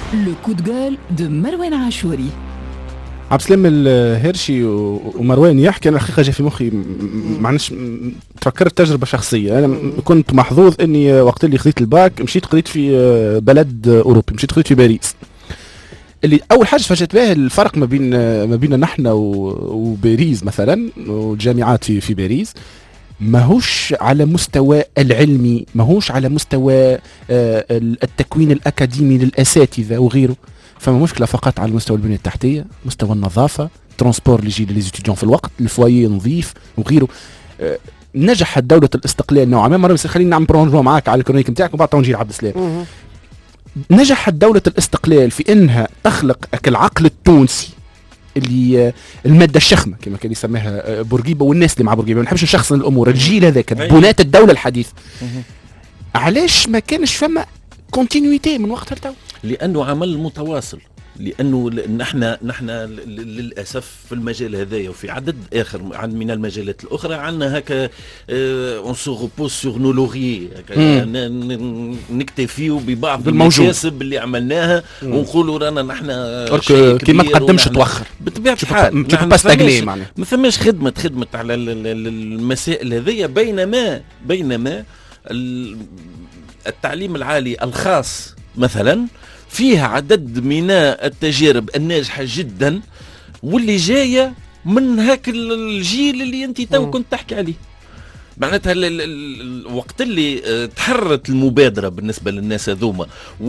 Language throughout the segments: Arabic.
Le coup de gueule de Marouane Achouri. عبد السلام الهرشي ومروان يحكي. انا الحقيقه جا في مخي معناش تفكرت تجربه شخصيه. انا كنت محظوظ اني وقت اللي خذيت الباك مشيت قريت في بلد اوروبي، مشيت قريت في باريس. اللي اول حاجه فاجأت بها الفرق ما بين نحن وباريس مثلا، والجامعات في باريس ماهوش على مستوى العلمي، ماهوش على مستوى التكوين الأكاديمي للأساتذة وغيره. فما مشكلة فقط على مستوى البنية التحتية، مستوى النظافة، ترانسبور اللي يجي لليزيتيديون في الوقت، الفوايي نظيف وغيره. نجحت دولة الاستقلال نوعا ما. مرة خلينا نعمل برونجو معاك على الكرونيك نتاعك وبعد نجي لعبد السلام. نجحت دولة الاستقلال في انها تخلق العقل التونسي اللي المادة الشخمة كما كان يسميها بورقيبة، والناس اللي مع بورقيبة ما نحبش نشخصن الأمور، الجيل هذاك بناة الدولة الحديث. علاش ما كانش فما كونتينيويتي من وقت لتو؟ لأنه عمل متواصل، لأنه نحن للأسف في المجال هذايا وفي عدد آخر من المجالات الأخرى عندنا هكا on se repose sur nos lauriers، نكتفيو ببعض المكاسب اللي عملناها ونقولوا رانا نحن شيء كبير. كي ما تقدمش توخر بطبيعة الحال. ما ثماش خدمة على المسائل هذيا، بينما التعليم العالي الخاص مثلا فيها عدد من التجارب الناجحة جدا واللي جاية من هاك الجيل اللي انت تو كنت تحكي عليه. معناتها الوقت اللي تحررت المبادرة بالنسبة للناس هذوما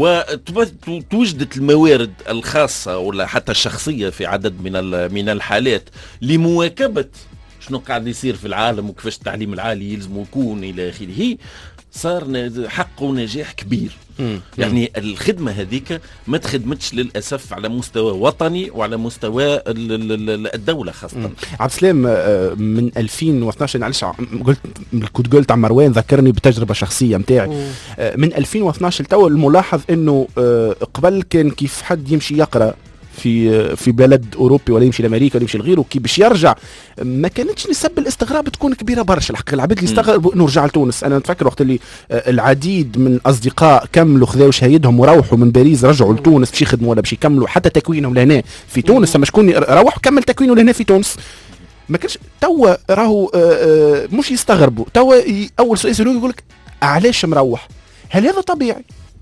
وتوجدت الموارد الخاصة ولا حتى الشخصية في عدد من الحالات لمواكبة شنو قاعد يصير في العالم وكيفاش التعليم العالي يلزم يكون إلى آخره، صار حقه نجاح كبير. يعني الخدمة هذيك ما تخدمتش للأسف على مستوى وطني وعلى مستوى الدولة خاصة. عبد السلام، من 2012 معلش كنت قلت عن مروان ذكرني بتجربة شخصية متاعي. من 2012 لتو الملاحظ انه قبل كان كيف حد يمشي يقرأ في بلد اوروبي ولا يمشي لامريكا ولا يمشي لغيره، كي باش يرجع ما كانتش نسب الاستغراب تكون كبيره برشا. الحق العباد اللي استغربوا انه رجع لتونس. انا نتفكر وقت اللي العديد من اصدقاء كملوا خذاو شهايدهم وروحوا من باريس رجعوا لتونس باش يخدموا ولا باش يكملوا حتى تكوينهم لهنا في تونس. فما شكون روح وكمل تكوينه لهنا في تونس. ما كانش توا راهو مش يستغربوا. توا اول سؤال يسالوه يقول لك علاش مروح؟ هل هذا طبيعي؟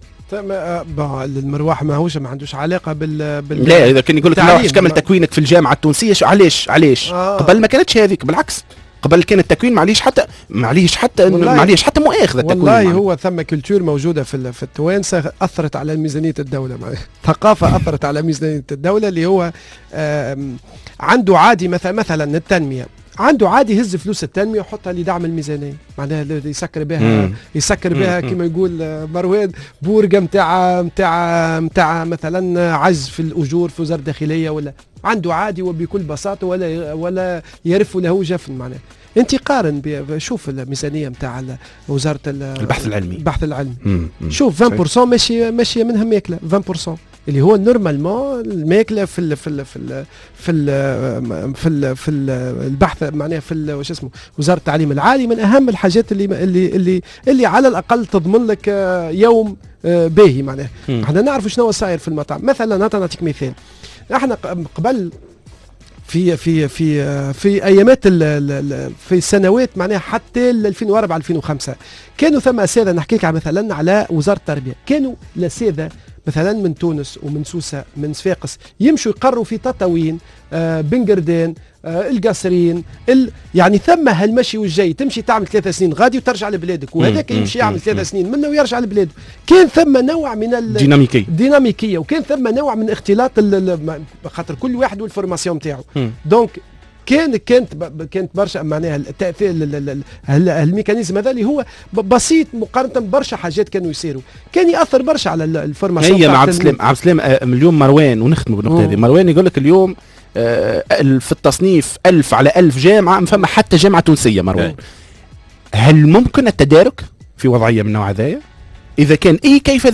المروح ما عندوش علاقه لا، اذا كان يقول لك روح كمل تكوينك في الجامعه التونسيه علاش قبل ما كانتش هذيك، بالعكس قبل كان التكوين معليش حتى مؤاخذه التكوين. والله هو ثم كلتور موجوده في التوانسه اثرت على ميزانيه الدوله، ثقافه اثرت على ميزانيه الدوله اللي هو عنده عادي مثلا التنميه، عنده عادي يهز فلوس التنميه ويحطها لدعم الميزانيه، معناها يسكر بها كما يقول مروان بورقه نتاع مثلا عجز في الاجور في وزاره الداخليه، ولا عنده عادي وبكل بساطه ولا يرف له جفن. معناها انت قارن شوف الميزانيه نتاع وزاره البحث العلمي شوف 20% ماشيه منها ماكله 20% اللي هو نورمالمون الماكله في البحث، معناها في واش اسمه وزاره التعليم العالي، من اهم الحاجات اللي على الاقل تضمن لك يوم باهي. معناها احنا نعرف شنو صاير في المطاعم مثلا. نعطيك مثال، احنا قبل في ايامات في السنوات معناها حتى 2004 2005 كانوا ثم اساتذه، نحكي لك مثلا على وزاره التربيه، كانوا الاساتذه مثلا من تونس ومن سوسة من صفاقس يمشوا يقروا في تطاوين بنقردان القصرين يعني ثم هالمشي والجاي، تمشي تعمل 3 سنين غادي وترجع لبلادك، وهذاك يمشي يعمل 3 سنين منه ويرجع لبلاده. كان ثم نوع من الديناميكيه وكان ثم نوع من اختلاط خاطر كل واحد والفورماسيون نتاعو. دونك كانت برشا معناها التاثير الميكانيزم هذا اللي هو بسيط مقارنه ببرشا حاجات كانوا يصيروا، كان ياثر برشا على الفورماسيون. هي مع عبد السلام اليوم مروان ونختم بالنقطه هذه. مروان يقول لك اليوم في التصنيف 1000 على 1000 جامعه ما فما حتى جامعه تونسيه. مروان، هل ممكن التدارك في وضعيه من النوع هذايا؟ اذا كان كيف ذلك؟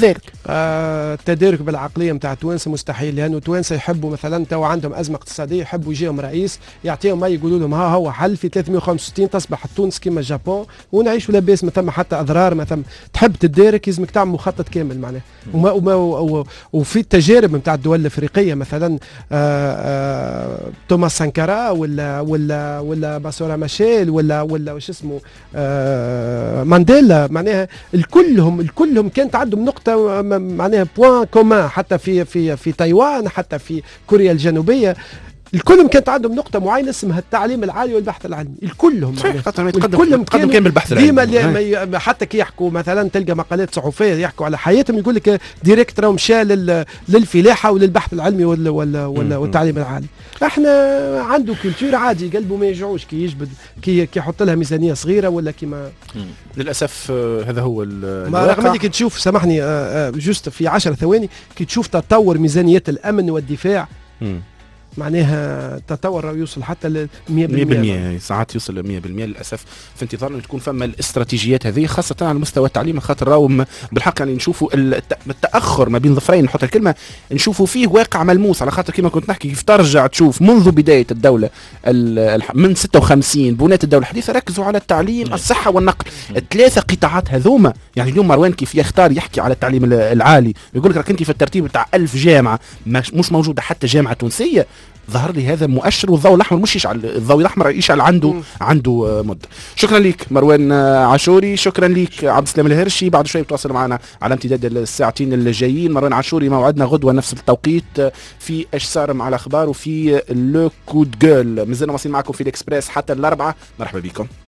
التدارك بالعقليه نتاع التوانسه مستحيل، لانه التوانسه يحبوا مثلا تو عندهم ازمه اقتصاديه، يحبوا يجيهم رئيس يعطيهم ما يقولوا لهم ها هو حل في 365 تصبح تونس كما الجابون ونعيشوا لاباس، ما ثم حتى اضرار، ما ثم تحب تدارك لازمك تعمل مخطط كامل معناه. وفي التجارب نتاع الدول الافريقيه مثلا توماس سانكارا ولا باسورا ماشيل ولا وش اسمه مانديلا، معناها الكلهم كانت عندهم نقطه معناها بوان كومان، حتى في تايوان، حتى في كوريا الجنوبيه، الكلهم كانت عندهم نقطة معينة اسمها التعليم العالي والبحث العلمي، الكلهم يتقدم كان بالبحث العلمي ديما حتى كي يحكوا مثلا تلقى مقالات صحفية يحكوا على حياتهم يقول لك ديريكت راهو مشى للفلاحة وللبحث العلمي والتعليم العالي. احنا عنده كولتور عادي قلبه ما يجعوش كي يجبد كي يحط لها ميزانية صغيرة ولا كيما للأسف هذا هو رغم انك تشوف سامحني جوست في 10 ثواني كي تشوف تطور ميزانيات الأمن والدفاع معناها تطور يوصل حتى ل 100%، ساعات يوصل ل 100% للاسف. في انتظار انه تكون فما الاستراتيجيات هذه خاصه على مستوى التعليم، خاطر راهم بالحق يعني نشوفوا التاخر ما بين ظفرين، نحط الكلمه نشوفوا فيه واقع ملموس، على خاطر كما كنت نحكي كيف ترجع تشوف منذ بدايه الدوله من 56 بنات الدوله الحديثه ركزوا على التعليم الصحه والنقل، الثلاثه قطاعات هذوما. يعني اليوم مروان كيف يختار يحكي على التعليم العالي يقول لك راك انت في الترتيب تاع 1000 جامعه مش موجوده حتى جامعه تونسيه، ظهر لي هذا مؤشر، والضوء الاحمر مش يشعل، الضوء الاحمر يشعل عنده مده. شكرا لك مروان عاشوري، شكرا لك عبد السلام الهرشي. بعد شوي بتواصلوا معنا على امتداد الساعتين الجايين. مروان عاشوري موعدنا غدوه نفس التوقيت في اش صار مع الاخبار وفي لو كود جول. مازلنا واصلين معكم في الاكسبريس حتى الاربعه. مرحبا بكم.